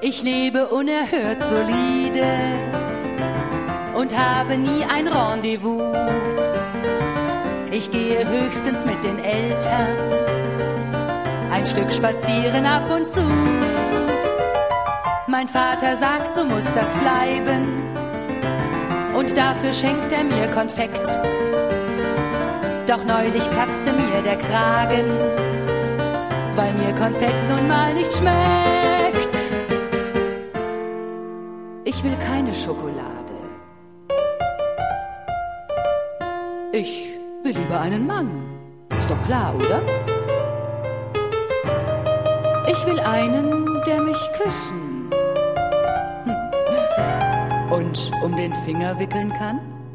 Ich lebe unerhört solide und habe nie ein Rendezvous. Ich gehe höchstens mit den Eltern ein Stück spazieren ab und zu. Mein Vater sagt, so muss das bleiben, und dafür schenkt er mir Konfekt. Doch neulich platzte mir der Kragen, weil mir Konfekt nun mal nicht schmeckt. Ich will keine Schokolade. Ich will lieber einen Mann. Ist doch klar, oder? Ich will einen, der mich küssen und um den Finger wickeln kann.